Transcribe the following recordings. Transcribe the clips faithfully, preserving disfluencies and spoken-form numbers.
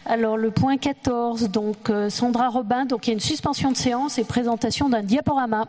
Alors le point quatorze, donc euh, Sandra Robin, donc il y a une suspension de séance et présentation d'un diaporama.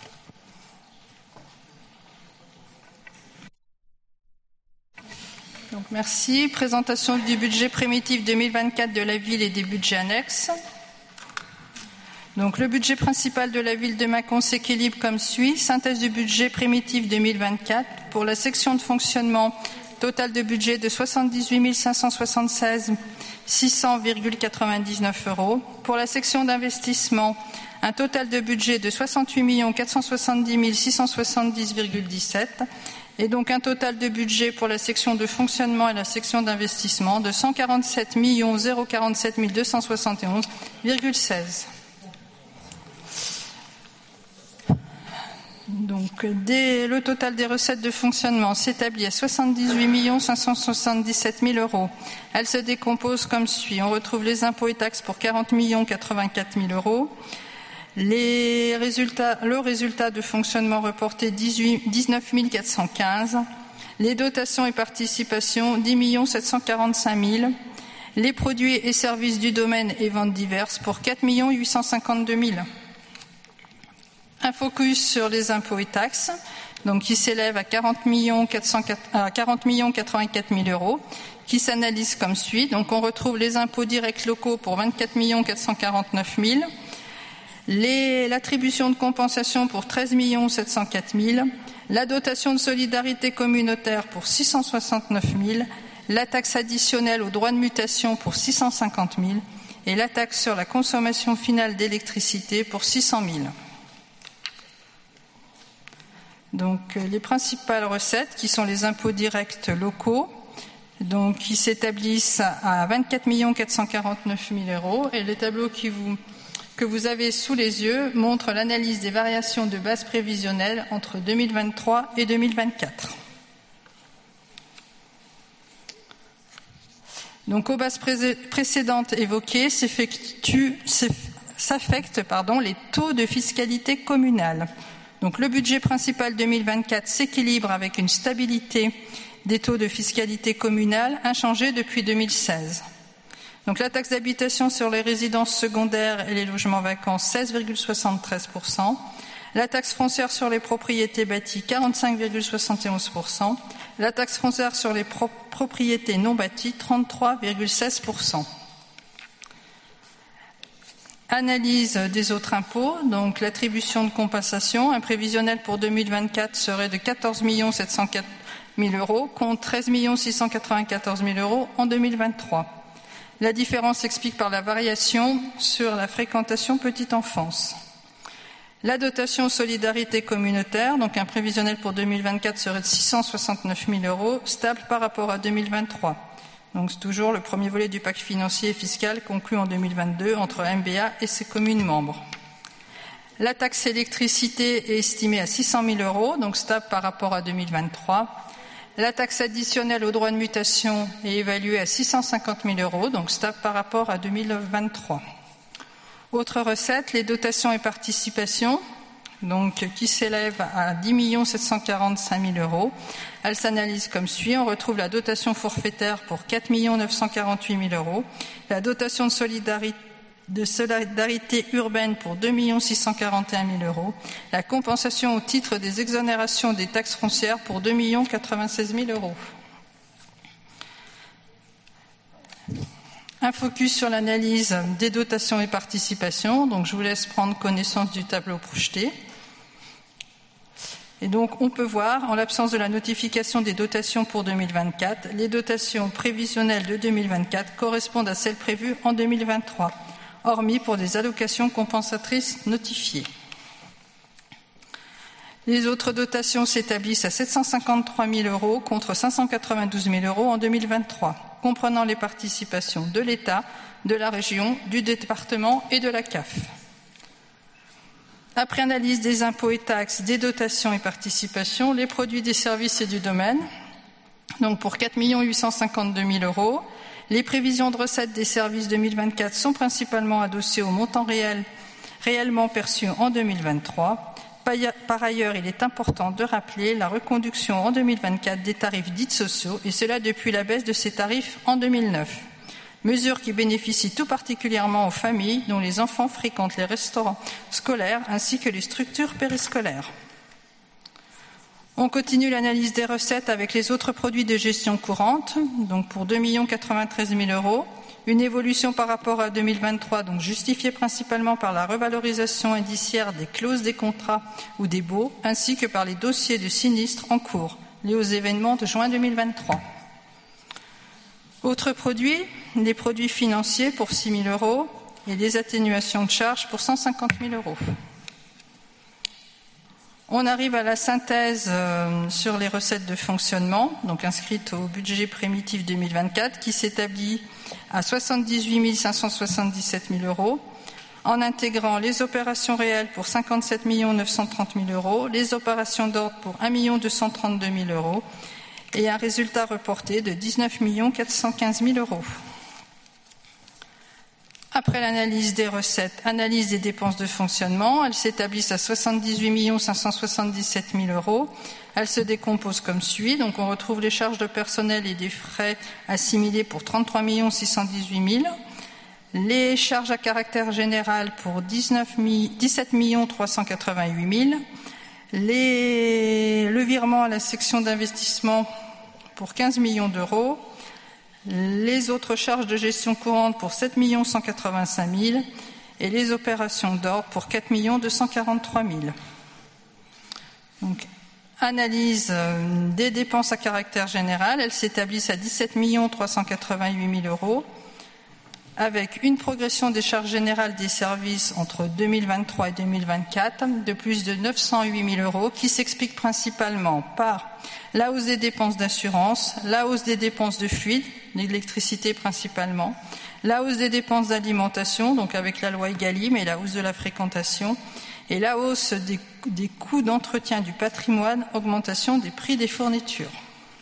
Donc, merci. Présentation du budget primitif deux mille vingt-quatre de la ville et des budgets annexes. Donc, le budget principal de la ville de Mâcon s'équilibre comme suit. Synthèse du budget primitif deux mille vingt-quatre. Pour la section de fonctionnement, total de budget de soixante-dix-huit mille cinq cent soixante-seize six cents virgule quatre-vingt-dix-neuf euros. Pour la section d'investissement, un total de budget de soixante-huit millions quatre cent soixante-dix mille six cent soixante-dix virgule dix-sept. Et donc un total de budget pour la section de fonctionnement et la section d'investissement de cent quarante-sept millions quarante-sept mille deux cent soixante et onze virgule seize. Donc dès le total des recettes de fonctionnement s'établit à soixante-dix-huit millions cinq cent soixante-dix-sept mille euros. Elle se décompose comme suit. On retrouve les impôts et taxes pour quarante millions quatre-vingt-quatre mille euros. Les résultats, le résultat de fonctionnement reporté dix-neuf mille quatre cent quinze, les dotations et participations dix millions sept cent quarante-cinq mille, les produits et services du domaine et ventes diverses pour quatre millions huit cent cinquante-deux mille. Un focus sur les impôts et taxes, donc qui s'élève à quarante millions quatre-vingt-quatre mille euros, qui s'analyse comme suit. Donc on retrouve les impôts directs locaux pour vingt-quatre millions quatre cent quarante-neuf mille. L'attribution de compensation pour treize millions sept cent quatre mille, la dotation de solidarité communautaire pour six cent soixante-neuf mille, la taxe additionnelle aux droits de mutation pour six cent cinquante mille et la taxe sur la consommation finale d'électricité pour six cent mille. Donc les principales recettes qui sont les impôts directs locaux, donc qui s'établissent à vingt-quatre millions quatre cent quarante-neuf mille euros, et les tableaux qui vous que vous avez sous les yeux montre l'analyse des variations de base prévisionnelle entre deux mille vingt-trois et deux mille vingt-quatre. Donc, aux bases précédentes évoquées s'affectent pardon, les taux de fiscalité communale. Donc, le budget principal deux mille vingt-quatre s'équilibre avec une stabilité des taux de fiscalité communale inchangés depuis deux mille seize. Donc la taxe d'habitation sur les résidences secondaires et les logements vacants, seize virgule soixante-treize pour cent. La taxe foncière sur les propriétés bâties, quarante-cinq virgule soixante et onze pour cent. La taxe foncière sur les pro- propriétés non bâties, trente-trois virgule seize pour cent. Analyse des autres impôts. Donc l'attribution de compensation, un prévisionnel pour deux mille vingt-quatre serait de quatorze millions sept cent quatre mille euros contre treize millions six cent quatre-vingt-quatorze mille euros en deux mille vingt-trois. La différence s'explique par la variation sur la fréquentation petite enfance. La dotation solidarité communautaire, donc un prévisionnel pour deux mille vingt-quatre serait de six cent soixante-neuf mille euros, stable par rapport à deux mille vingt-trois. Donc c'est toujours le premier volet du pacte financier et fiscal conclu en deux mille vingt-deux entre M B A et ses communes membres. La taxe électricité est estimée à six cent mille euros, donc stable par rapport à deux mille vingt-trois. La taxe additionnelle aux droits de mutation est évaluée à six cent cinquante mille euros, donc stable par rapport à deux mille vingt-trois. Autres recettes, les dotations et participations, donc qui s'élèvent à dix millions sept cent quarante-cinq mille euros. Elles s'analysent comme suit. On retrouve la dotation forfaitaire pour quatre millions neuf cent quarante-huit mille euros, la dotation de solidarité de solidarité urbaine pour deux millions six cent quarante et un mille euros, la compensation au titre des exonérations des taxes foncières pour deux millions quatre-vingt-seize mille euros. Un focus sur l'analyse des dotations et participations. Donc, je vous laisse prendre connaissance du tableau projeté. Et donc, on peut voir, en l'absence de la notification des dotations pour deux mille vingt-quatre, les dotations prévisionnelles de deux mille vingt-quatre correspondent à celles prévues en deux mille vingt-trois. Hormis pour des allocations compensatrices notifiées. Les autres dotations s'établissent à sept cent cinquante-trois mille euros contre cinq cent quatre-vingt-douze mille euros en deux mille vingt-trois, comprenant les participations de l'État, de la région, du département et de la C A F. Après analyse des impôts et taxes, des dotations et participations, les produits des services et du domaine, donc pour quatre millions huit cent cinquante-deux mille euros, les prévisions de recettes des services deux mille vingt-quatre sont principalement adossées au montant réel, réellement perçu en deux mille vingt-trois. Par ailleurs, il est important de rappeler la reconduction en deux mille vingt-quatre des tarifs dits sociaux, et cela depuis la baisse de ces tarifs en deux mille neuf. Mesure qui bénéficie tout particulièrement aux familles dont les enfants fréquentent les restaurants scolaires ainsi que les structures périscolaires. On continue l'analyse des recettes avec les autres produits de gestion courante, donc pour deux millions quatre-vingt-treize mille euros. Une évolution par rapport à deux mille vingt-trois, donc justifiée principalement par la revalorisation indiciaire des clauses des contrats ou des baux, ainsi que par les dossiers de sinistres en cours, liés aux événements de juin deux mille vingt-trois. Autres produits, les produits financiers pour six mille euros et les atténuations de charges pour cent cinquante mille euros. On arrive à la synthèse euh, sur les recettes de fonctionnement, donc inscrites au budget primitif deux mille vingt-quatre, qui s'établit à soixante-dix-huit millions cinq cent soixante-dix-sept mille euros, en intégrant les opérations réelles pour cinquante-sept millions neuf cent trente mille euros, les opérations d'ordre pour un million deux cent trente-deux mille euros, et un résultat reporté de dix-neuf millions quatre cent quinze mille euros. Après l'analyse des recettes, analyse des dépenses de fonctionnement, elles s'établissent à soixante-dix-huit millions cinq cent soixante-dix-sept mille euros. Elles se décomposent comme suit. Donc on retrouve les charges de personnel et des frais assimilés pour trente-trois millions six cent dix-huit mille. Les charges à caractère général pour dix-sept millions trois cent quatre-vingt-huit mille. Les, le virement à la section d'investissement pour quinze millions d'euros. Les autres charges de gestion courante pour sept millions cent quatre-vingt-cinq mille et les opérations d'ordre pour quatre millions deux cent quarante-trois mille. Donc, analyse des dépenses à caractère général, elles s'établissent à dix-sept millions trois cent quatre-vingt-huit mille euros, avec une progression des charges générales des services entre deux mille vingt-trois et deux mille vingt-quatre de plus de neuf cent huit mille euros, qui s'explique principalement par la hausse des dépenses d'assurance, la hausse des dépenses de fluide, l'électricité principalement, la hausse des dépenses d'alimentation, donc avec la loi Egalim et la hausse de la fréquentation, et la hausse des, des coûts d'entretien du patrimoine, augmentation des prix des fournitures.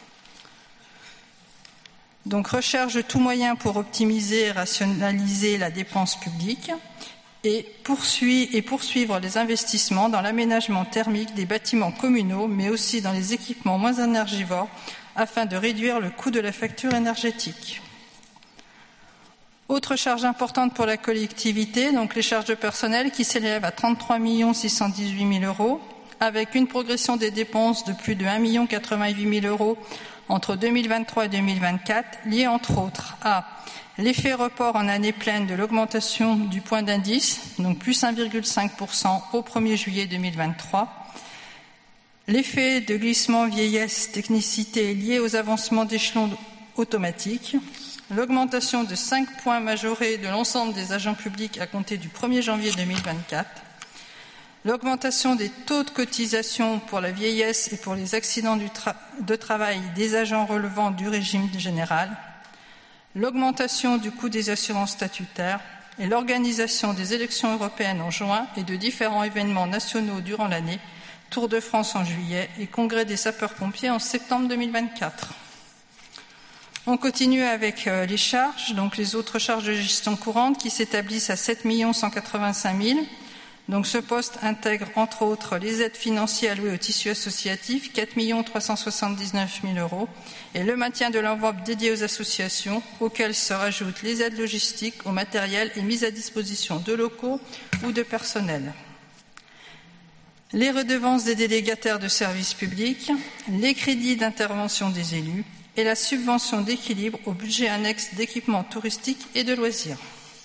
Donc recherche de tout moyen pour optimiser et rationaliser la dépense publique et, poursuit, et poursuivre les investissements dans l'aménagement thermique des bâtiments communaux, mais aussi dans les équipements moins énergivores, afin de réduire le coût de la facture énergétique. Autre charge importante pour la collectivité, donc les charges de personnel qui s'élèvent à trente-trois millions six cent dix-huit mille euros, avec une progression des dépenses de plus de un million quatre-vingt-huit mille euros entre deux mille vingt-trois et deux mille vingt-quatre, liée entre autres à l'effet report en année pleine de l'augmentation du point d'indice, donc plus un virgule cinq pour cent au premier juillet deux mille vingt-trois, l'effet de glissement vieillesse technicité lié aux avancements d'échelons automatiques, l'augmentation de cinq points majorés de l'ensemble des agents publics à compter du premier janvier deux mille vingt-quatre, l'augmentation des taux de cotisation pour la vieillesse et pour les accidents du tra- de travail des agents relevant du régime général, l'augmentation du coût des assurances statutaires et l'organisation des élections européennes en juin et de différents événements nationaux durant l'année, Tour de France en juillet et Congrès des sapeurs-pompiers en septembre deux mille vingt-quatre. On continue avec euh, les charges, donc les autres charges de gestion courante qui s'établissent à sept millions cent quatre-vingt-cinq mille. Donc ce poste intègre entre autres les aides financières allouées au tissu associatif, quatre millions trois cent soixante-dix-neuf mille euros, et le maintien de l'enveloppe dédiée aux associations, auxquelles se rajoutent les aides logistiques, au matériel et mise à disposition de locaux ou de personnel. Les redevances des délégataires de services publics, les crédits d'intervention des élus et la subvention d'équilibre au budget annexe d'équipements touristiques et de loisirs.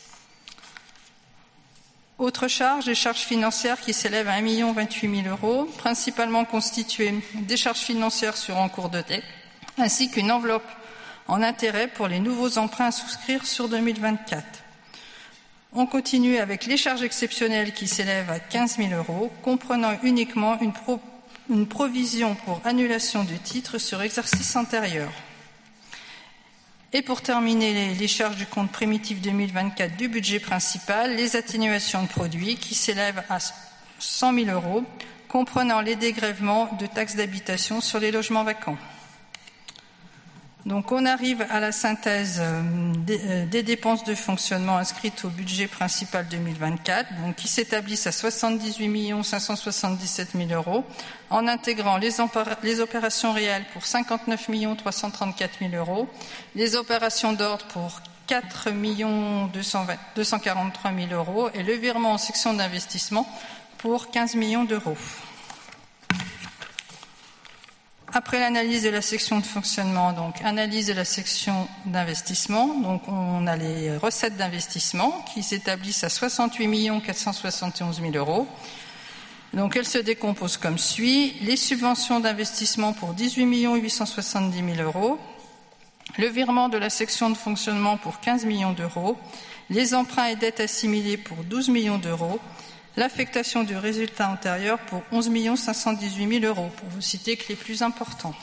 Autres charges, les charges financières qui s'élèvent à un million vingt-huit mille euros, principalement constituées des charges financières sur encours de dette, ainsi qu'une enveloppe en intérêt pour les nouveaux emprunts à souscrire sur deux mille vingt-quatre. On continue avec les charges exceptionnelles qui s'élèvent à quinze mille euros, comprenant uniquement une, pro, une provision pour annulation de titres sur exercice antérieur. Et pour terminer les, les charges du compte primitif deux mille vingt-quatre du budget principal, les atténuations de produits qui s'élèvent à cent mille euros, comprenant les dégrèvements de taxes d'habitation sur les logements vacants. Donc on arrive à la synthèse des, des dépenses de fonctionnement inscrites au budget principal deux mille vingt-quatre, donc qui s'établissent à soixante-dix-huit millions cinq cent soixante-dix-sept mille euros, en intégrant les, les opérations réelles pour cinquante-neuf millions trois cent trente-quatre mille euros, les opérations d'ordre pour quatre millions deux cent quarante-trois mille euros et le virement en section d'investissement pour quinze millions d'euros. Après l'analyse de la section de fonctionnement, donc analyse de la section d'investissement, donc on a les recettes d'investissement qui s'établissent à soixante-huit millions quatre cent soixante et onze mille euros. Donc elles se décomposent comme suit: les subventions d'investissement pour dix-huit millions huit cent soixante-dix mille euros, le virement de la section de fonctionnement pour quinze millions d'euros, les emprunts et dettes assimilés pour douze millions d'euros, l'affectation du résultat antérieur pour onze millions cinq cent dix-huit mille euros, pour vous citer que les plus importants.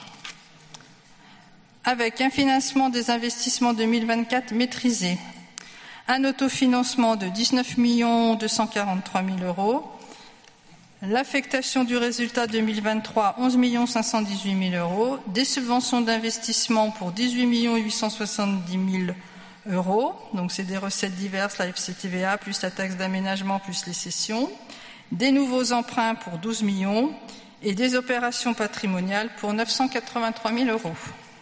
Avec un financement des investissements deux mille vingt-quatre maîtrisé, un autofinancement de dix-neuf millions deux cent quarante-trois mille euros, l'affectation du résultat deux mille vingt-trois, onze millions cinq cent dix-huit mille euros, des subventions d'investissement pour dix-huit millions huit cent soixante-dix mille euros, donc c'est des recettes diverses, la F C T V A, plus la taxe d'aménagement, plus les cessions, des nouveaux emprunts pour douze millions et des opérations patrimoniales pour neuf cent quatre-vingt-trois mille euros.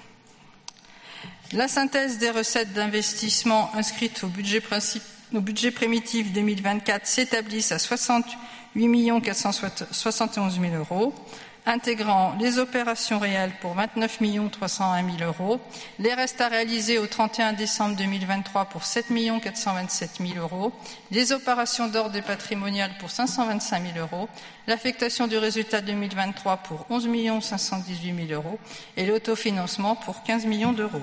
La synthèse des recettes d'investissement inscrites au budget, principe, au budget primitif deux mille vingt-quatre s'établissent à soixante-huit millions quatre cent soixante et onze mille euros, intégrant les opérations réelles pour vingt-neuf millions trois cent un mille euros, les restes à réaliser au trente et un décembre deux mille vingt-trois pour sept millions quatre cent vingt-sept mille euros, les opérations d'ordre et patrimonial pour cinq cent vingt-cinq mille euros, l'affectation du résultat deux mille vingt-trois pour onze millions cinq cent dix-huit mille euros et l'autofinancement pour quinze millions d'euros.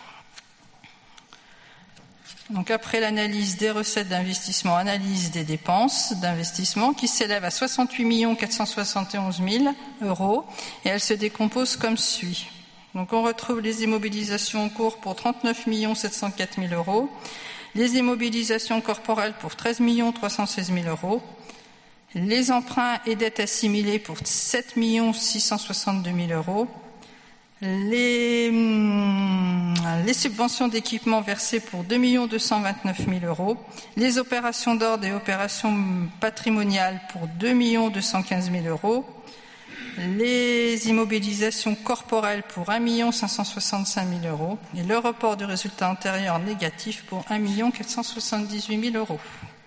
Donc après l'analyse des recettes d'investissement, analyse des dépenses d'investissement qui s'élèvent à soixante-huit millions quatre cent soixante et onze mille euros et elles se décomposent comme suit. Donc on retrouve les immobilisations en cours pour trente-neuf millions sept cent quatre mille euros, les immobilisations corporelles pour treize millions trois cent seize mille euros, les emprunts et dettes assimilées pour sept millions six cent soixante-deux mille euros, Les, les subventions d'équipement versées pour deux millions deux cent vingt-neuf mille euros, les opérations d'ordre et opérations patrimoniales pour deux millions deux cent quinze mille euros, les immobilisations corporelles pour un million cinq cent soixante-cinq mille euros et le report du résultat antérieur négatif pour un million quatre cent soixante-dix-huit mille euros.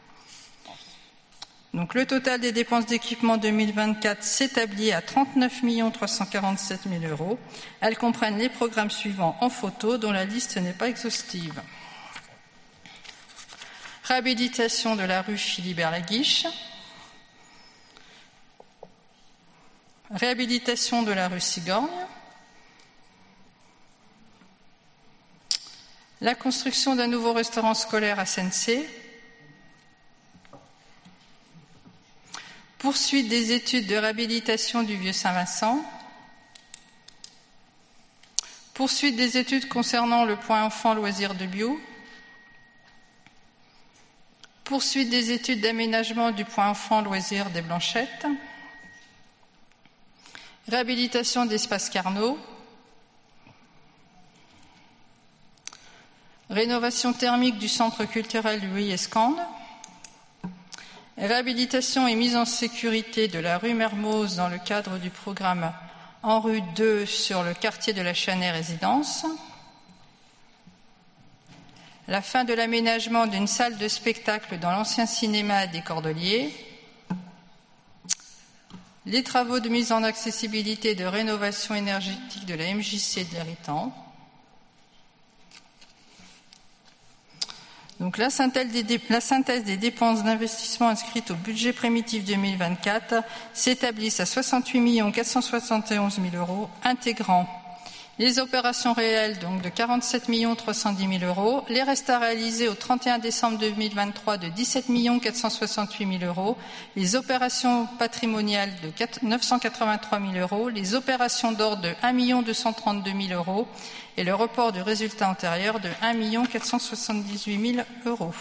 Donc le total des dépenses d'équipement deux mille vingt-quatre s'établit à trente-neuf millions trois cent quarante-sept mille euros. Elles comprennent les programmes suivants en photo dont la liste n'est pas exhaustive. Réhabilitation de la rue Philibert-Laguiche. Réhabilitation de la rue Sigorgne. La construction d'un nouveau restaurant scolaire à Sensé. Poursuite des études de réhabilitation du Vieux Saint-Vincent. Poursuite des études concernant le point enfant loisirs de Biot. Poursuite des études d'aménagement du point enfant loisirs des Blanchettes. Réhabilitation d'espace Carnot. Rénovation thermique du centre culturel Louis Escande. Réhabilitation et mise en sécurité de la rue Mermoz dans le cadre du programme En rue deux sur le quartier de la Chênaie Résidence. La fin de l'aménagement d'une salle de spectacle dans l'ancien cinéma des Cordeliers. Les travaux de mise en accessibilité et de rénovation énergétique de la M J C de l'Héritant. Donc la synthèse, des, la synthèse des dépenses d'investissement inscrites au budget primitif deux mille vingt-quatre s'établissent à soixante-huit millions quatre cent soixante et onze mille euros, intégrant les opérations réelles donc de quarante-sept millions trois cent dix mille euros, les restes à réaliser au trente et un décembre deux mille vingt-trois de dix-sept millions quatre cent soixante-huit mille euros, les opérations patrimoniales de neuf cent quatre-vingt-trois mille euros, les opérations d'ordre de un million deux cent trente-deux mille euros et le report du résultat antérieur de un million quatre cent soixante-dix-huit mille euros.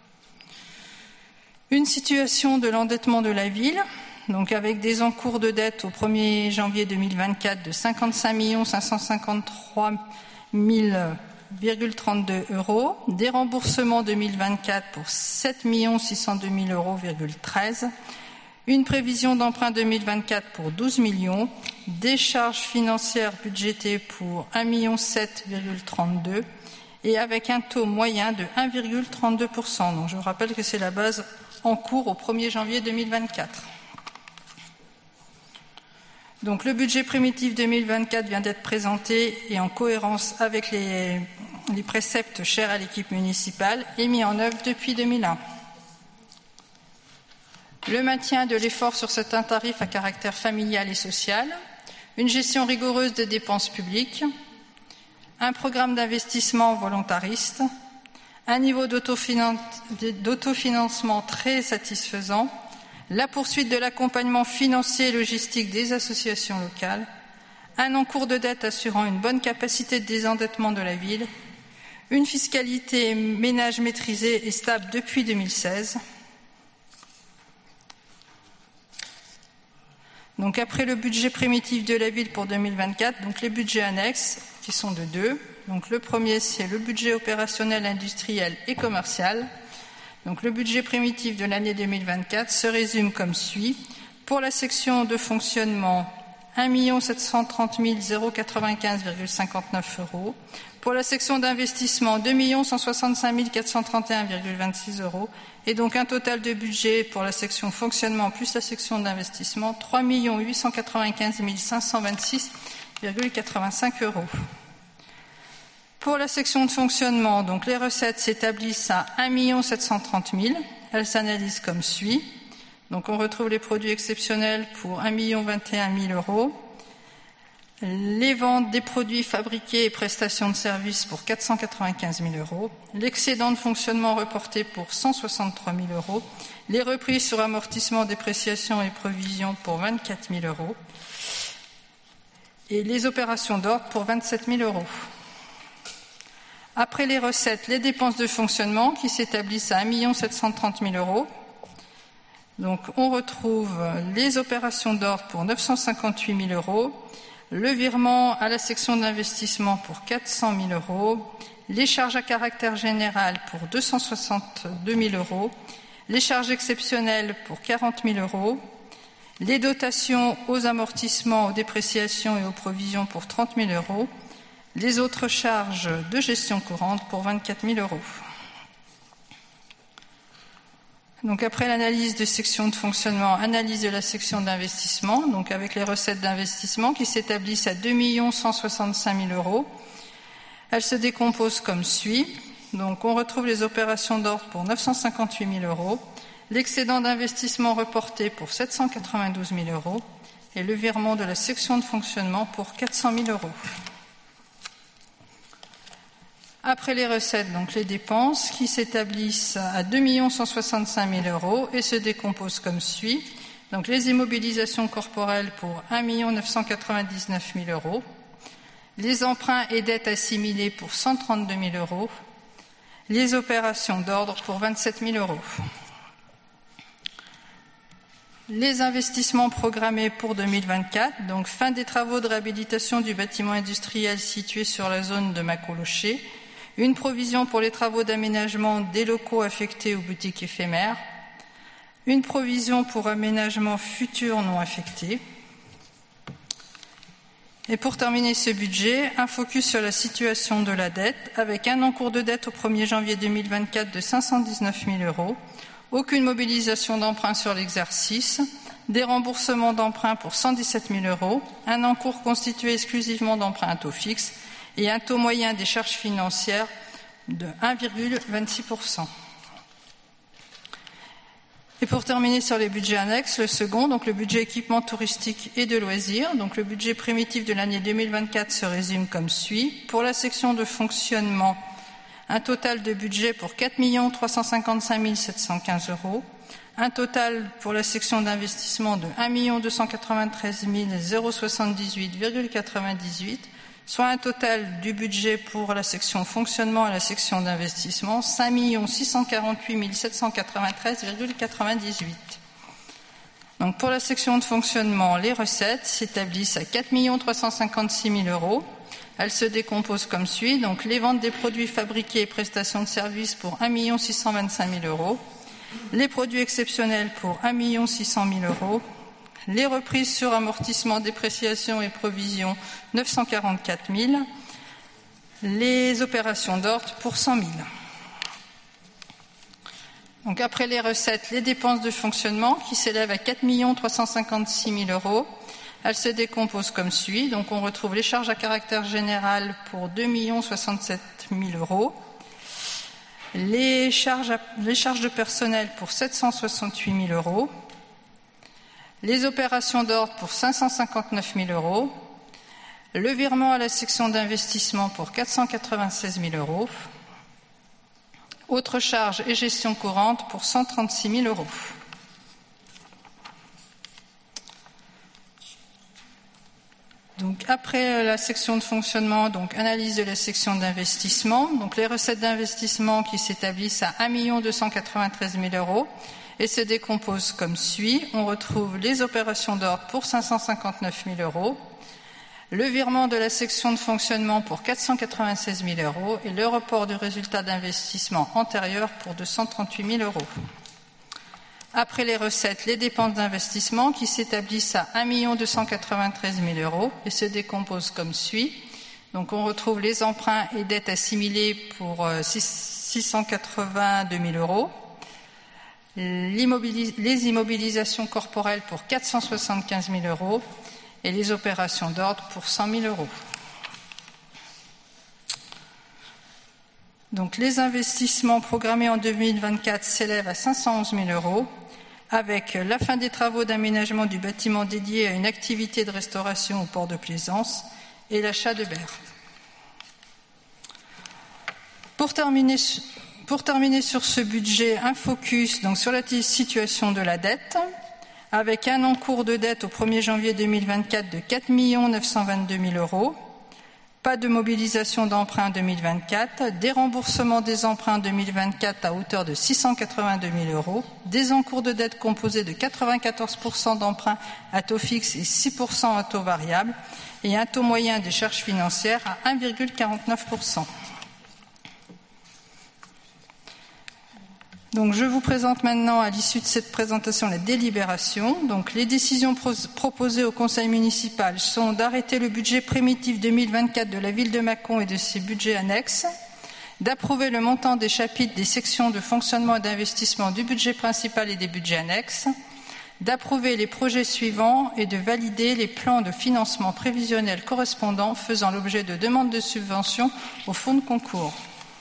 Une situation de l'endettement de la ville, donc avec des encours de dette au premier janvier deux mille vingt-quatre de cinquante-cinq millions cinq cent cinquante-trois mille virgule trente-deux euros, des remboursements deux mille vingt-quatre pour sept millions six cent deux mille euros, virgule treize, une prévision d'emprunt deux mille vingt-quatre pour douze millions, des charges financières budgétées pour un million sept virgule trente-deux et avec un taux moyen de un virgule trente-deux pour cent. Donc je vous rappelle que c'est la base en cours au premier janvier deux mille vingt-quatre. Donc le budget primitif deux mille vingt-quatre vient d'être présenté et en cohérence avec les, les préceptes chers à l'équipe municipale et mis en œuvre depuis deux mille un. Le maintien de l'effort sur certains tarifs à caractère familial et social, une gestion rigoureuse des dépenses publiques, un programme d'investissement volontariste, un niveau d'autofinancement très satisfaisant, la poursuite de l'accompagnement financier et logistique des associations locales, un encours de dette assurant une bonne capacité de désendettement de la ville, une fiscalité ménage maîtrisée et stable depuis deux mille seize. Donc après le budget primitif de la ville pour deux mille vingt-quatre, donc les budgets annexes qui sont de deux. Donc le premier, c'est le budget opérationnel, industriel et commercial. Donc le budget primitif de l'année deux mille vingt-quatre se résume comme suit. Pour la section de fonctionnement, un million sept cent trente mille quatre-vingt-quinze virgule cinquante-neuf euros. Pour la section d'investissement, deux millions cent soixante-cinq mille quatre cent trente et un virgule vingt-six euros. Et donc un total de budget pour la section fonctionnement plus la section d'investissement, trois millions huit cent quatre-vingt-quinze mille cinq cent vingt-six virgule quatre-vingt-cinq euros. Pour la section de fonctionnement, donc les recettes s'établissent à un million sept cent trente mille. Elles s'analysent comme suit. Donc on retrouve les produits exceptionnels pour un million vingt et un mille euros. Les ventes des produits fabriqués et prestations de services pour quatre cent quatre-vingt-quinze mille euros. L'excédent de fonctionnement reporté pour cent soixante-trois mille euros. Les reprises sur amortissement, dépréciation et provisions pour vingt-quatre mille euros. Et les opérations d'ordre pour vingt-sept mille euros. Après les recettes, les dépenses de fonctionnement qui s'établissent à un million sept cent trente mille euros. Donc on retrouve les opérations d'ordre pour neuf cent cinquante-huit mille euros, le virement à la section d'investissement pour quatre cent mille euros, les charges à caractère général pour deux cent soixante-deux mille euros, les charges exceptionnelles pour quarante mille euros, les dotations aux amortissements, aux dépréciations et aux provisions pour trente mille euros, les autres charges de gestion courante pour vingt-quatre mille euros. Donc après l'analyse de section de fonctionnement, analyse de la section d'investissement, donc avec les recettes d'investissement qui s'établissent à deux millions cent soixante-cinq mille euros. Elles se décomposent comme suit. Donc on retrouve les opérations d'ordre pour neuf cent cinquante-huit mille euros, l'excédent d'investissement reporté pour sept cent quatre-vingt-douze mille euros et le virement de la section de fonctionnement pour quatre cent mille euros. Après les recettes, donc les dépenses qui s'établissent à deux millions cent soixante-cinq mille euros et se décomposent comme suit. Donc les immobilisations corporelles pour un million neuf cent quatre-vingt-dix-neuf mille euros, les emprunts et dettes assimilés pour cent trente-deux mille euros, les opérations d'ordre pour vingt-sept mille euros. Les investissements programmés pour deux mille vingt-quatre, donc fin des travaux de réhabilitation du bâtiment industriel situé sur la zone de Macoloché, une provision pour les travaux d'aménagement des locaux affectés aux boutiques éphémères, une provision pour aménagement futur non affecté. Et pour terminer ce budget, un focus sur la situation de la dette, avec un encours de dette au premier janvier deux mille vingt-quatre de cinq cent dix-neuf mille euros, aucune mobilisation d'emprunt sur l'exercice, des remboursements d'emprunts pour cent dix-sept mille euros, un encours constitué exclusivement d'emprunts à taux fixe et un taux moyen des charges financières de un virgule vingt-six pour cent. Et pour terminer sur les budgets annexes, le second, donc le budget équipement touristique et de loisirs. Donc le budget primitif de l'année deux mille vingt-quatre se résume comme suit. Pour la section de fonctionnement, un total de budget pour quatre millions trois cent cinquante-cinq mille sept cent quinze euros. Un total pour la section d'investissement de un million deux cent quatre-vingt-treize mille soixante-dix-huit virgule quatre-vingt-dix-huit, soit un total du budget pour la section fonctionnement et la section d'investissement, cinq millions six cent quarante-huit mille sept cent quatre-vingt-treize virgule quatre-vingt-dix-huit. Donc pour la section de fonctionnement, les recettes s'établissent à quatre millions trois cent cinquante-six mille euros. Elles se décomposent comme suit. Donc les ventes des produits fabriqués et prestations de services pour un million six cent vingt-cinq mille euros. Les produits exceptionnels pour un million six cent mille euros. Les reprises sur amortissement, dépréciation et provisions, neuf cent quarante-quatre mille. Les opérations d'ordre pour cent mille. Donc après les recettes, les dépenses de fonctionnement qui s'élèvent à quatre millions trois cent cinquante-six mille euros. Elles se décomposent comme suit. Donc on retrouve les charges à caractère général pour deux millions soixante-sept mille euros. Les charges, à, les charges de personnel pour sept cent soixante-huit mille euros. Les opérations d'ordre pour cinq cent cinquante-neuf mille euros. Le virement à la section d'investissement pour quatre cent quatre-vingt-seize mille euros. Autres charges et gestion courante pour cent trente-six mille euros. Donc après la section de fonctionnement, donc analyse de la section d'investissement, donc les recettes d'investissement qui s'établissent à un million deux cent quatre-vingt-treize mille euros et se décomposent comme suit. On retrouve les opérations d'ordre pour cinq cent cinquante-neuf mille euros, le virement de la section de fonctionnement pour quatre cent quatre-vingt-seize mille euros et le report du résultat d'investissement antérieur pour deux cent trente-huit mille euros. Après les recettes, les dépenses d'investissement qui s'établissent à un million deux cent quatre-vingt-treize mille euros et se décomposent comme suit. Donc on retrouve les emprunts et dettes assimilées pour six cent quatre-vingt-deux mille euros, l'immobilis- les immobilisations corporelles pour quatre cent soixante-quinze mille euros et les opérations d'ordre pour cent mille euros. Donc les investissements programmés en deux mille vingt-quatre s'élèvent à cinq cent onze mille euros, avec la fin des travaux d'aménagement du bâtiment dédié à une activité de restauration au port de plaisance et l'achat de berres. Pour terminer, pour terminer sur ce budget, un focus donc sur la situation de la dette, avec un encours de dette au premier janvier deux mille vingt-quatre de quatre millions neuf cent vingt-deux mille euros. Pas de mobilisation d'emprunts en deux mille vingt-quatre, des remboursements des emprunts en deux mille vingt-quatre à hauteur de six cent quatre-vingt-deux mille euros, des encours de dette composés de quatre-vingt-quatorze pour cent d'emprunts à taux fixe et six pour cent à taux variable, et un taux moyen des charges financières à un virgule quarante-neuf pour cent. Donc, je vous présente maintenant, à l'issue de cette présentation, la délibération. Donc, les décisions pro- proposées au conseil municipal sont d'arrêter le budget primitif deux mille vingt-quatre de la ville de Mâcon et de ses budgets annexes, d'approuver le montant des chapitres des sections de fonctionnement et d'investissement du budget principal et des budgets annexes, d'approuver les projets suivants et de valider les plans de financement prévisionnels correspondants faisant l'objet de demandes de subvention au fonds de concours.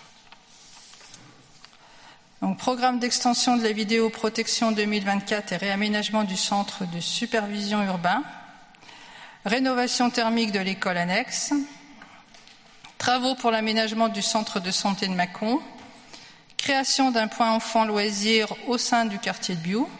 Donc, programme d'extension de la vidéoprotection deux mille vingt-quatre et réaménagement du centre de supervision urbain, rénovation thermique de l'école annexe, travaux pour l'aménagement du centre de santé de Mâcon, création d'un point enfant loisirs au sein du quartier de Biou,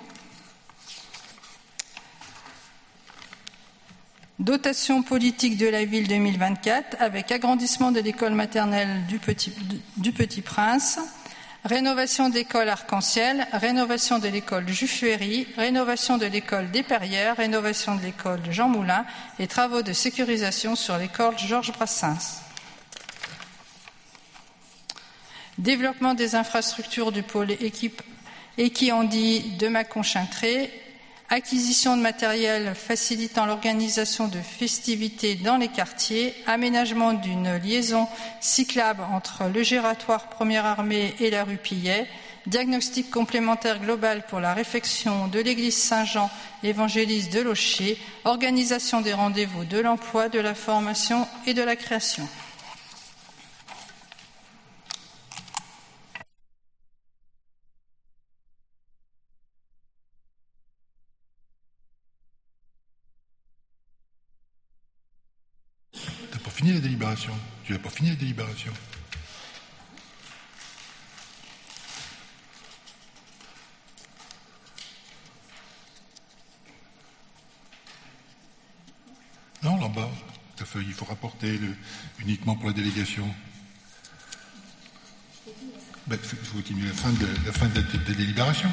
dotation politique de la ville deux mille vingt-quatre avec agrandissement de l'école maternelle du Petit, du Petit Prince, rénovation d'école Arc-en-Ciel, rénovation de l'école Juffuéry, rénovation de l'école des Perrières, rénovation de l'école Jean Moulin et travaux de sécurisation sur l'école Georges Brassens. Développement des infrastructures du pôle équipe Equiandi de Mâcon-Chintré, acquisition de matériel facilitant l'organisation de festivités dans les quartiers, aménagement d'une liaison cyclable entre le Giratoire Première Armée et la rue Pillet, diagnostic complémentaire global pour la réfection de l'église Saint-Jean évangéliste de Locher, organisation des rendez-vous de l'emploi, de la formation et de la création. Fini la délibération. Tu n'as pas fini la délibération. Non, là-bas, ta feuille, il faut rapporter le, uniquement pour la délégation. Ben, il faut continuer la fin de la, fin de la, de la délibération.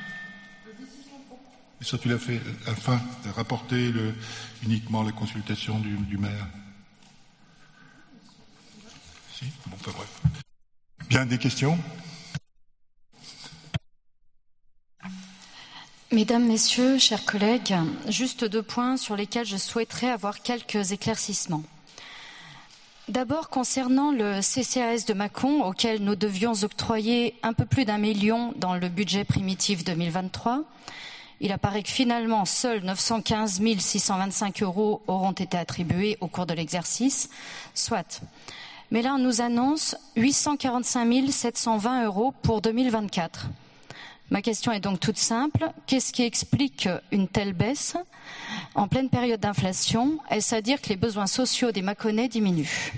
Et ça, tu l'as fait, la fin, de rapporter le, uniquement la consultation du, du maire. Bon, enfin bref. Bien, des questions ? Mesdames, Messieurs, chers collègues, juste deux points sur lesquels je souhaiterais avoir quelques éclaircissements. D'abord, concernant le C C A S de Mâcon, auquel nous devions octroyer un peu plus d'un million dans le budget primitif deux mille vingt-trois, il apparaît que finalement, seuls neuf cent quinze mille six cent vingt-cinq euros auront été attribués au cours de l'exercice, soit. Mais là, on nous annonce huit cent quarante-cinq mille sept cent vingt euros pour deux mille vingt-quatre. Ma question est donc toute simple. Qu'est-ce qui explique une telle baisse en pleine période d'inflation? Est-ce à dire que les besoins sociaux des Mâconnais diminuent?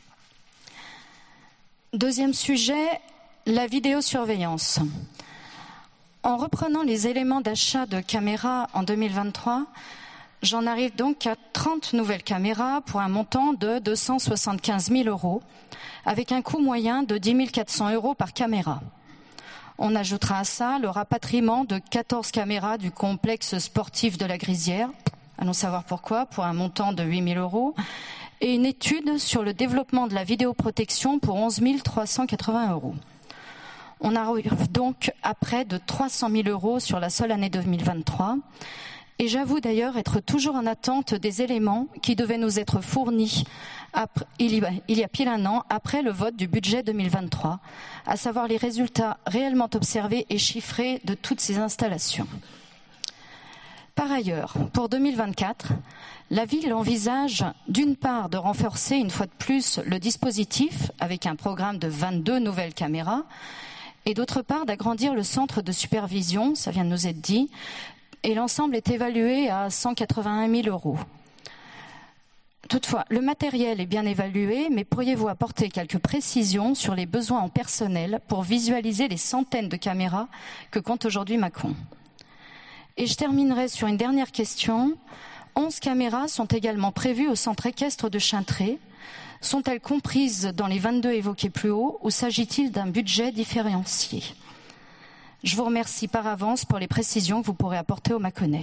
Deuxième sujet, la vidéosurveillance. En reprenant les éléments d'achat de caméras en deux mille vingt-trois, j'en arrive donc à trente nouvelles caméras pour un montant de deux cent soixante-quinze mille euros, avec un coût moyen de dix mille quatre cents euros par caméra. On ajoutera à ça le rapatriement de quatorze caméras du complexe sportif de la Grisière, allons savoir pourquoi, pour un montant de huit mille euros, et une étude sur le développement de la vidéoprotection pour onze mille trois cent quatre-vingts euros. On arrive donc à près de trois cent mille euros sur la seule année deux mille vingt-trois. Et j'avoue d'ailleurs être toujours en attente des éléments qui devaient nous être fournis après, il, y a, il y a pile un an après le vote du budget deux mille vingt-trois, à savoir les résultats réellement observés et chiffrés de toutes ces installations. Par ailleurs, pour deux mille vingt-quatre, la ville envisage d'une part de renforcer une fois de plus le dispositif avec un programme de vingt-deux nouvelles caméras et d'autre part d'agrandir le centre de supervision, ça vient de nous être dit, et l'ensemble est évalué à cent quatre-vingt-un mille euros. Toutefois, le matériel est bien évalué, mais pourriez-vous apporter quelques précisions sur les besoins en personnel pour visualiser les centaines de caméras que compte aujourd'hui Mâcon? Et je terminerai sur une dernière question. onze caméras sont également prévues au centre équestre de Chintré. Sont-elles comprises dans les vingt-deux évoquées plus haut ou s'agit-il d'un budget différencié? Je vous remercie par avance pour les précisions que vous pourrez apporter aux Mâconnais.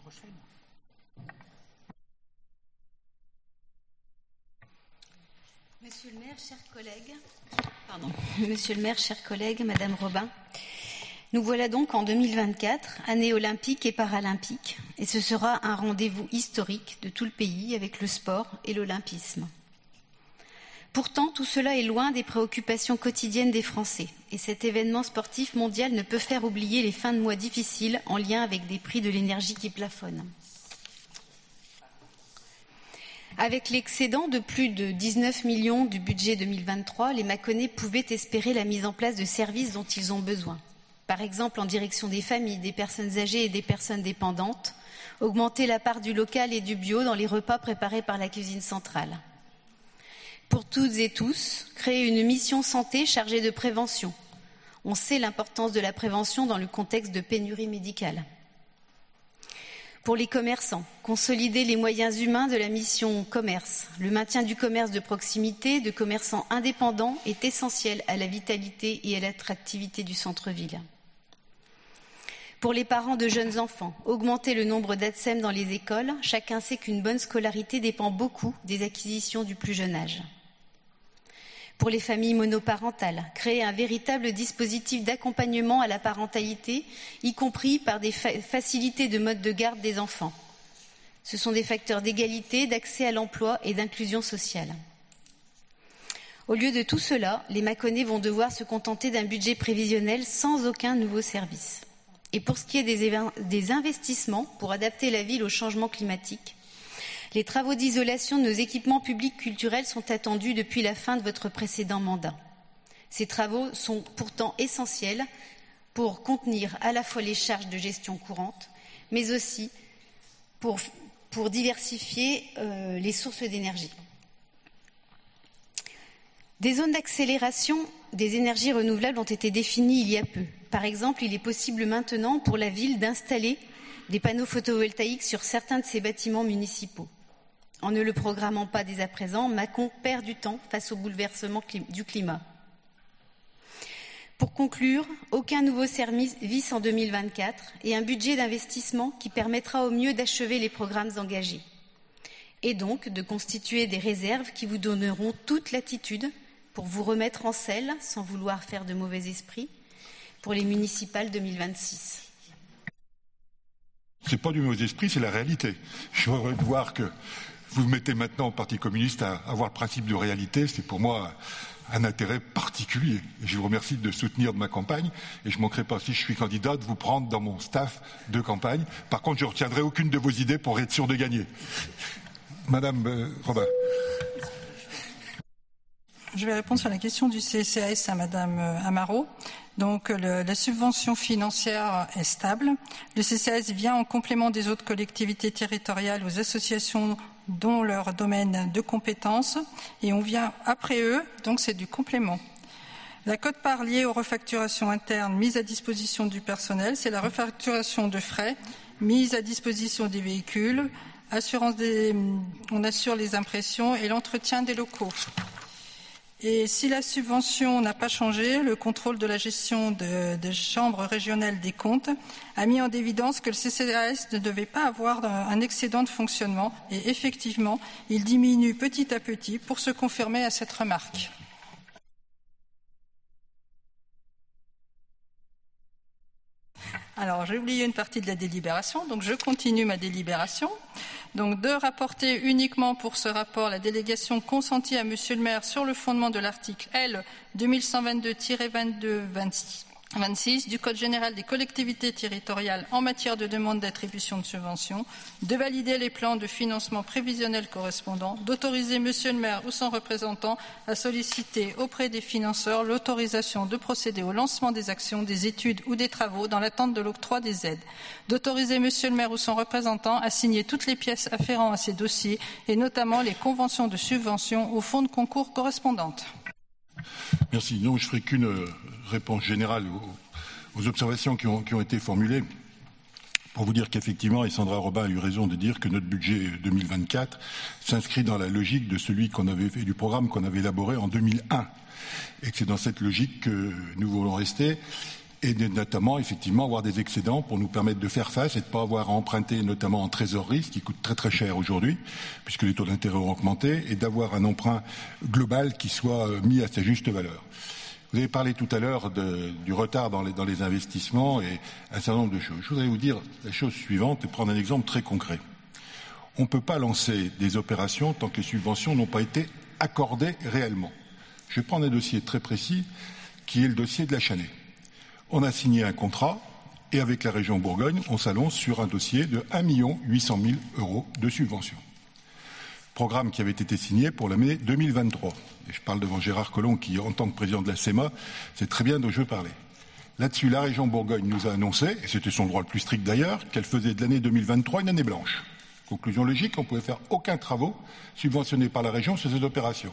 Monsieur le maire, chers collègues, pardon, Monsieur le maire, chers collègues, Madame Robin, nous voilà donc en deux mille vingt-quatre, année olympique et paralympique, et ce sera un rendez-vous historique de tout le pays avec le sport et l'olympisme. Pourtant, tout cela est loin des préoccupations quotidiennes des Français. Et cet événement sportif mondial ne peut faire oublier les fins de mois difficiles en lien avec des prix de l'énergie qui plafonnent. Avec l'excédent de plus de dix-neuf millions du budget deux mille vingt-trois, les Mâconnais pouvaient espérer la mise en place de services dont ils ont besoin. Par exemple, en direction des familles, des personnes âgées et des personnes dépendantes, augmenter la part du local et du bio dans les repas préparés par la cuisine centrale. Pour toutes et tous, créer une mission santé chargée de prévention. On sait l'importance de la prévention dans le contexte de pénurie médicale. Pour les commerçants, consolider les moyens humains de la mission commerce. Le maintien du commerce de proximité, de commerçants indépendants, est essentiel à la vitalité et à l'attractivité du centre-ville. Pour les parents de jeunes enfants, augmenter le nombre d'A T S E M dans les écoles. Chacun sait qu'une bonne scolarité dépend beaucoup des acquisitions du plus jeune âge. Pour les familles monoparentales, créer un véritable dispositif d'accompagnement à la parentalité, y compris par des fa- facilités de mode de garde des enfants. Ce sont des facteurs d'égalité, d'accès à l'emploi et d'inclusion sociale. Au lieu de tout cela, les Mâconnais vont devoir se contenter d'un budget prévisionnel sans aucun nouveau service. Et pour ce qui est des, éve- des investissements pour adapter la ville au changement climatique, les travaux d'isolation de nos équipements publics culturels sont attendus depuis la fin de votre précédent mandat. Ces travaux sont pourtant essentiels pour contenir à la fois les charges de gestion courante, mais aussi pour, pour diversifier euh, les sources d'énergie. Des zones d'accélération des énergies renouvelables ont été définies il y a peu. Par exemple, il est possible maintenant pour la ville d'installer des panneaux photovoltaïques sur certains de ses bâtiments municipaux. En ne le programmant pas dès à présent, Mâcon perd du temps face au bouleversement du climat. Pour conclure, aucun nouveau service en deux mille vingt-quatre et un budget d'investissement qui permettra au mieux d'achever les programmes engagés. Et donc de constituer des réserves qui vous donneront toute latitude pour vous remettre en selle, sans vouloir faire de mauvais esprit, pour les municipales deux mille vingt-six. C'est pas du mauvais esprit, c'est la réalité. Je voudrais voir que vous mettez maintenant au Parti communiste à avoir le principe de réalité, c'est pour moi un intérêt particulier. Et je vous remercie de soutenir de ma campagne et je ne manquerai pas, si je suis candidat, de vous prendre dans mon staff de campagne. Par contre, je ne retiendrai aucune de vos idées pour être sûr de gagner. Madame euh, Robin. Je vais répondre sur la question du C C A S à Madame Amaro. Donc le, la subvention financière est stable. Le C C A S vient en complément des autres collectivités territoriales aux associations dont leur domaine de compétences et on vient après eux, donc c'est du complément. La quote-part liée aux refacturations internes mises à disposition du personnel, c'est la refacturation de frais mise à disposition des véhicules, assurance des, on assure les impressions et l'entretien des locaux. Et si la subvention n'a pas changé, le contrôle de la gestion de, de chambres régionales des comptes a mis en évidence que le C C A S ne devait pas avoir un excédent de fonctionnement et effectivement, il diminue petit à petit pour se confirmer à cette remarque. Alors, j'ai oublié une partie de la délibération, donc je continue ma délibération. Donc, de rapporter uniquement pour ce rapport la délégation consentie à Monsieur le maire sur le fondement de l'article L deux mille cent vingt-deux tiret vingt-deux vingt-six du Code général des collectivités territoriales en matière de demande d'attribution de subventions, de valider les plans de financement prévisionnels correspondants, d'autoriser Monsieur le maire ou son représentant à solliciter auprès des financeurs l'autorisation de procéder au lancement des actions, des études ou des travaux dans l'attente de l'octroi des aides, d'autoriser Monsieur le maire ou son représentant à signer toutes les pièces afférentes à ces dossiers et notamment les conventions de subvention aux fonds de concours correspondantes. Merci. Non, je ferai qu'une réponse générale aux, aux observations qui ont, qui ont été formulées pour vous dire qu'effectivement, et Sandra Robin a eu raison de dire que notre budget deux mille vingt-quatre s'inscrit dans la logique de celui qu'on avait fait, du programme qu'on avait élaboré en deux mille un et que c'est dans cette logique que nous voulons rester et notamment effectivement avoir des excédents pour nous permettre de faire face et de ne pas avoir à emprunter notamment en trésorerie, ce qui coûte très très cher aujourd'hui puisque les taux d'intérêt ont augmenté, et d'avoir un emprunt global qui soit mis à sa juste valeur. Vous avez parlé tout à l'heure de, du retard dans les, dans les investissements et un certain nombre de choses. Je voudrais vous dire la chose suivante et prendre un exemple très concret. On ne peut pas lancer des opérations tant que les subventions n'ont pas été accordées réellement. Je vais prendre un dossier très précis qui est le dossier de la Chanée. On a signé un contrat et avec la région Bourgogne, on s'allonge sur un dossier de un million huit cent mille euros de subvention. Programme qui avait été signé pour l'année deux mille vingt-trois. Et je parle devant Gérard Collomb qui, en tant que président de la S E M A, sait très bien de je veux parler. Là-dessus, la région Bourgogne nous a annoncé, et c'était son droit le plus strict d'ailleurs, qu'elle faisait de l'année deux mille vingt-trois une année blanche. Conclusion logique, on ne pouvait faire aucun travaux subventionnés par la région sur cette opération.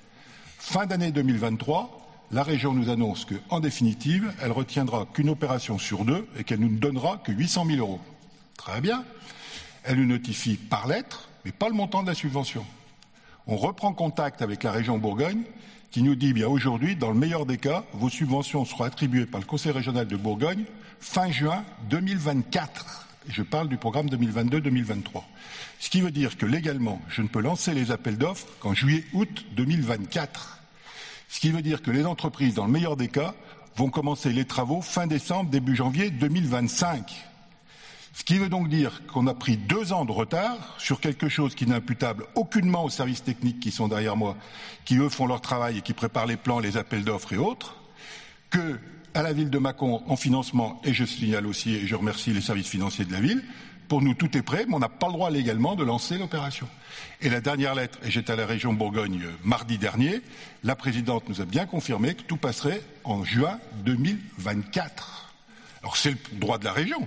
Fin d'année deux mille vingt-trois, la région nous annonce qu'en définitive, elle retiendra qu'une opération sur deux et qu'elle ne donnera que huit cent mille euros. Très bien. Elle nous notifie par lettre, mais pas le montant de la subvention. On reprend contact avec la région Bourgogne qui nous dit, bien aujourd'hui, dans le meilleur des cas, vos subventions seront attribuées par le Conseil régional de Bourgogne fin juin deux mille vingt-quatre. Et je parle du programme deux mille vingt-deux deux mille vingt-trois. Ce qui veut dire que légalement, je ne peux lancer les appels d'offres qu'en juillet-août deux mille vingt-quatre. Ce qui veut dire que les entreprises, dans le meilleur des cas, vont commencer les travaux fin décembre, début janvier deux mille vingt-cinq. Ce qui veut donc dire qu'on a pris deux ans de retard sur quelque chose qui n'est imputable aucunement aux services techniques qui sont derrière moi, qui eux font leur travail et qui préparent les plans, les appels d'offres et autres, que à la ville de Mâcon en financement, et je signale aussi et je remercie les services financiers de la ville, pour nous tout est prêt, mais on n'a pas le droit légalement de lancer l'opération. Et la dernière lettre, et j'étais à la région Bourgogne euh, mardi dernier, la présidente nous a bien confirmé que tout passerait en juin deux mille vingt-quatre. Alors c'est le droit de la région.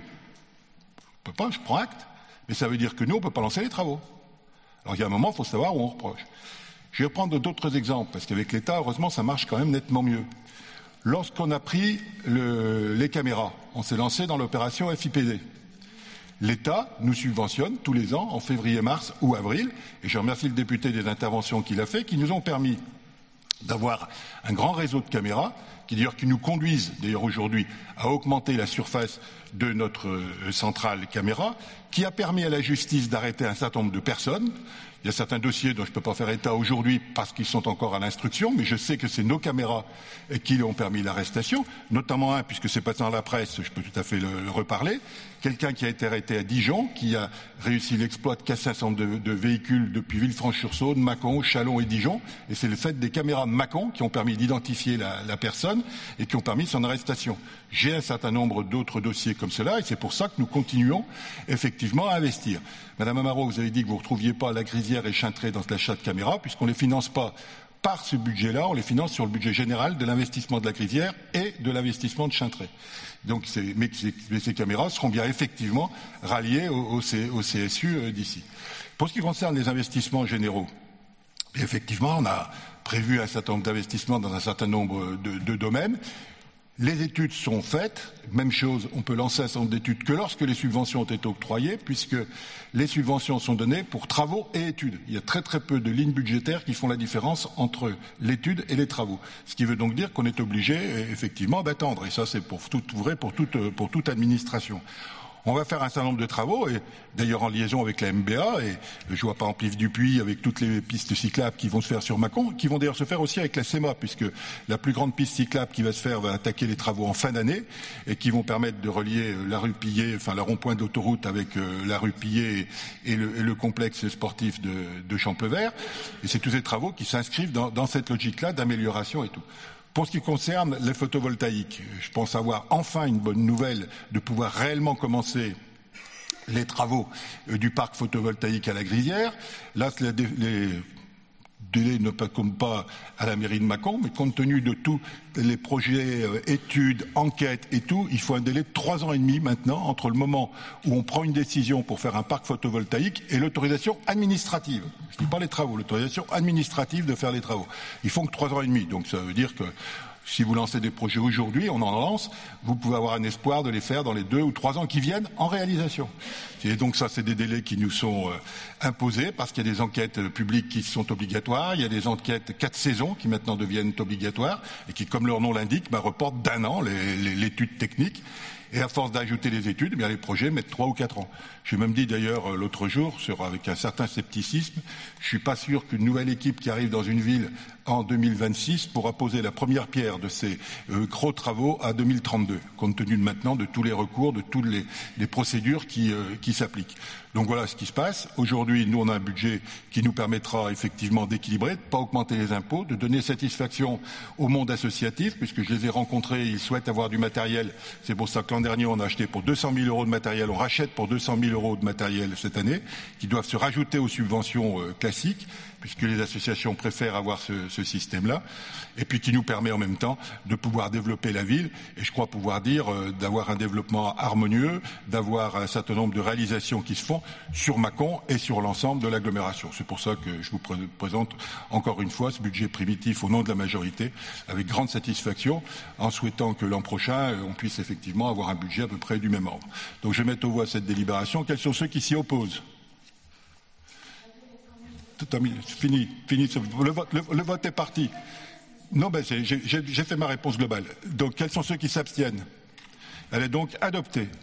Je peux pas, je prends acte, mais ça veut dire que nous, on ne peut pas lancer les travaux. Alors il y a un moment, il faut savoir où on reproche. Je vais prendre d'autres exemples, parce qu'avec l'État, heureusement, ça marche quand même nettement mieux. Lorsqu'on a pris le, les caméras, on s'est lancé dans l'opération F I P D. L'État nous subventionne tous les ans en février, mars ou avril, et je remercie le député des interventions qu'il a fait, qui nous ont permis d'avoir un grand réseau de caméras qui d'ailleurs qui nous conduisent d'ailleurs aujourd'hui à augmenter la surface de notre euh, centrale caméra, qui a permis à la justice d'arrêter un certain nombre de personnes. Il y a certains dossiers dont je ne peux pas faire état aujourd'hui parce qu'ils sont encore à l'instruction, mais je sais que c'est nos caméras qui ont permis l'arrestation, notamment un, puisque c'est passé dans la presse, je peux tout à fait le, le reparler, quelqu'un qui a été arrêté à Dijon, qui a réussi l'exploit de casser un certain nombre de, de véhicules depuis Villefranche-sur-Saône, Mâcon, Châlons et Dijon, et c'est le fait des caméras Mâcon qui ont permis d'identifier la, la personne et qui ont permis son arrestation. J'ai un certain nombre d'autres dossiers comme cela, et c'est pour ça que nous continuons effectivement à investir. Madame Amaro, vous avez dit que vous ne retrouviez pas La Grisière et Chintré dans l'achat de caméras, puisqu'on ne les finance pas par ce budget-là, on les finance sur le budget général de l'investissement de La Grisière et de l'investissement de Chintré. Donc, c'est, mais, mais ces caméras seront bien effectivement ralliées au, au, C, au C S U euh, d'ici. Pour ce qui concerne les investissements généraux, effectivement, on a prévu un certain nombre d'investissements dans un certain nombre de, de domaines. Les études sont faites. Même chose, on peut lancer un certain nombre d'études que lorsque les subventions ont été octroyées, puisque les subventions sont données pour travaux et études. Il y a très très peu de lignes budgétaires qui font la différence entre l'étude et les travaux. Ce qui veut donc dire qu'on est obligé, effectivement, d'attendre. Et ça, c'est pour tout, vrai pour toute, pour toute administration. On va faire un certain nombre de travaux, et d'ailleurs en liaison avec la M B A, et je vois par exemple Yves Dupuis avec toutes les pistes cyclables qui vont se faire sur Mâcon, qui vont d'ailleurs se faire aussi avec la S E M A, puisque la plus grande piste cyclable qui va se faire va attaquer les travaux en fin d'année, et qui vont permettre de relier la rue Pillet, enfin la rond-point d'autoroute avec euh, la rue Pillet et, et, le, et le complexe sportif de, de Champevert. Et c'est tous ces travaux qui s'inscrivent dans, dans cette logique-là d'amélioration et tout. Pour ce qui concerne les photovoltaïques, je pense avoir enfin une bonne nouvelle de pouvoir réellement commencer les travaux du parc photovoltaïque à la Grisière. Là, les, les délais ne comme pas à la mairie de Mâcon, mais compte tenu de tous les projets, euh, études, enquêtes et tout, il faut un délai de trois ans et demi maintenant entre le moment où on prend une décision pour faire un parc photovoltaïque et l'autorisation administrative. Je ne dis pas les travaux, l'autorisation administrative de faire les travaux. Ils font que trois ans et demi, donc ça veut dire que si vous lancez des projets aujourd'hui, on en lance, vous pouvez avoir un espoir de les faire dans les deux ou trois ans qui viennent en réalisation. Et donc ça, c'est des délais qui nous sont euh, imposés parce qu'il y a des enquêtes euh, publiques qui sont obligatoires, il y a des enquêtes quatre saisons qui maintenant deviennent obligatoires et qui, comme leur nom l'indique, bah, reportent d'un an les, les, l'étude technique. Et à force d'ajouter les études, eh bien les projets mettent trois ou quatre ans. J'ai même dit d'ailleurs l'autre jour, sur, avec un certain scepticisme, je suis pas sûr qu'une nouvelle équipe qui arrive dans une ville en deux mille vingt-six pourra poser la première pierre de ces euh, gros travaux à deux mille trente-deux, compte tenu de maintenant de tous les recours, de toutes les, les procédures qui, euh, qui s'appliquent. Donc voilà ce qui se passe. Aujourd'hui, nous, on a un budget qui nous permettra effectivement d'équilibrer, de ne pas augmenter les impôts, de donner satisfaction au monde associatif, puisque je les ai rencontrés, ils souhaitent avoir du matériel. C'est pour ça que l'an dernier, on a acheté pour deux cent mille euros de matériel, on rachète pour deux cent mille euros de matériel cette année, qui doivent se rajouter aux subventions euh, classiques, puisque les associations préfèrent avoir ce, ce système-là, et puis qui nous permet en même temps de pouvoir développer la ville, et je crois pouvoir dire euh, d'avoir un développement harmonieux, d'avoir un certain nombre de réalisations qui se font sur Mâcon et sur l'ensemble de l'agglomération. C'est pour ça que je vous pr- présente encore une fois ce budget primitif au nom de la majorité, avec grande satisfaction, en souhaitant que l'an prochain, euh, on puisse effectivement avoir un budget à peu près du même ordre. Donc je mets aux voix cette délibération. Quels sont ceux qui s'y opposent ? Fini, fini. Le vote, le, le vote est parti. Non, ben c'est, j'ai, j'ai fait ma réponse globale. Donc, quels sont ceux qui s'abstiennent ? Elle est donc adoptée.